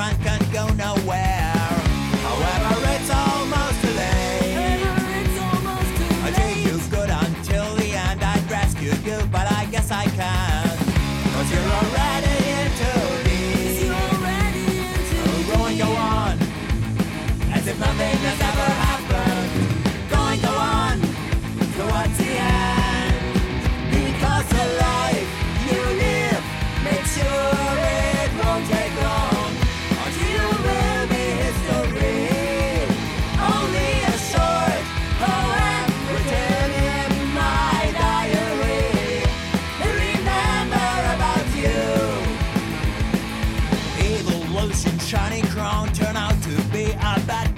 and can't go nowhere. However, it's almost too late. I treat you good until the end. I'd rescue you, but I guess I can't. 'Cause you're already in too deep. Going, go on, as if nothing has ever happened. Going, go on, towards the end. Because the life you live, make sure it won't take long. Until you will be history. Only a short poem written in my diary. Remember about you. Evolution, shiny crown, turn out to be a bad